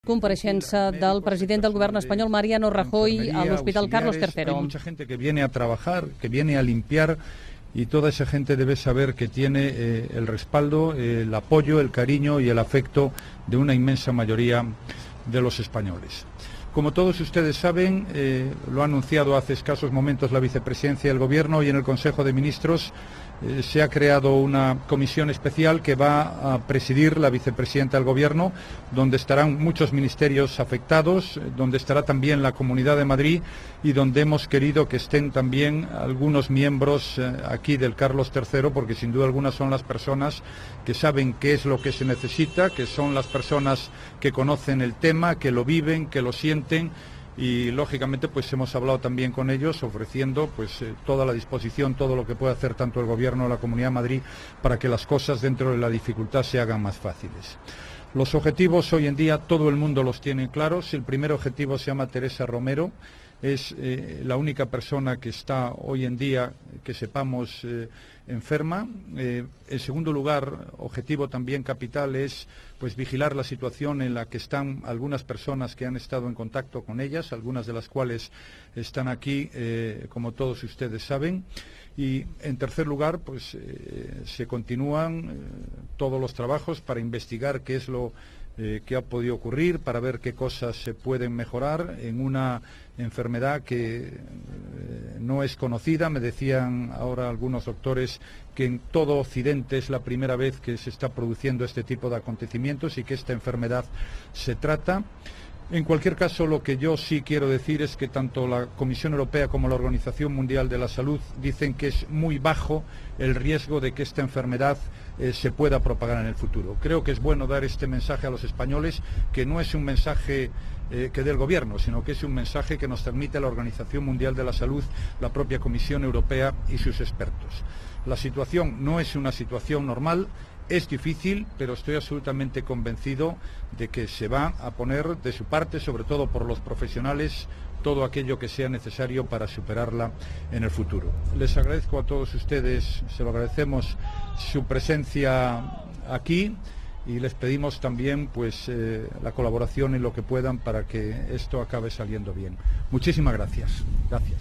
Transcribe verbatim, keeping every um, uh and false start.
Compareixença del president del govern espanyol, Mariano Rajoy, a l'Hospital Carlos tercero. Hay mucha gente que viene a trabajar, que viene a limpiar, y toda esa gente debe saber que tiene eh, el respaldo, eh, el apoyo, el cariño y el afecto de una inmensa mayoría de los españoles. Como todos ustedes saben, eh, lo ha anunciado hace escasos momentos la vicepresidencia del Gobierno, y en el Consejo de Ministros eh, se ha creado una comisión especial que va a presidir la vicepresidenta del Gobierno, donde estarán muchos ministerios afectados, donde estará también la Comunidad de Madrid y donde hemos querido que estén también algunos miembros eh, aquí del Carlos tercero, porque sin duda alguna son las personas que saben qué es lo que se necesita, que son las personas que conocen el tema, que lo viven, que lo sienten, y lógicamente pues hemos hablado también con ellos ofreciendo pues eh, toda la disposición, todo lo que puede hacer tanto el Gobierno como la Comunidad de Madrid para que las cosas dentro de la dificultad se hagan más fáciles. Los objetivos hoy en día todo el mundo los tiene claros. El primer objetivo se llama Teresa Romero. Es eh, la única persona que está hoy en día, que sepamos, eh, enferma. Eh, en segundo lugar, objetivo también capital es pues vigilar la situación en la que están algunas personas que han estado en contacto con ellas, algunas de las cuales están aquí, eh, como todos ustedes saben. Y en tercer lugar, pues eh, se continúan eh, todos los trabajos para investigar qué es lo Eh, qué ha podido ocurrir, para ver qué cosas se pueden mejorar en una enfermedad que eh, no es conocida. Me decían ahora algunos doctores que en todo Occidente es la primera vez que se está produciendo este tipo de acontecimientos y que esta enfermedad se trata. En cualquier caso, lo que yo sí quiero decir es que tanto la Comisión Europea como la Organización Mundial de la Salud dicen que es muy bajo el riesgo de que esta enfermedad eh, se pueda propagar en el futuro. Creo que es bueno dar este mensaje a los españoles, que no es un mensaje eh, que dé el Gobierno, sino que es un mensaje que nos transmite la Organización Mundial de la Salud, la propia Comisión Europea y sus expertos. La situación no es una situación normal. Es difícil, pero estoy absolutamente convencido de que se va a poner de su parte, sobre todo por los profesionales, todo aquello que sea necesario para superarla en el futuro. Les agradezco a todos ustedes, se lo agradecemos, su presencia aquí, y les pedimos también pues eh, la colaboración en lo que puedan para que esto acabe saliendo bien. Muchísimas gracias. Gracias.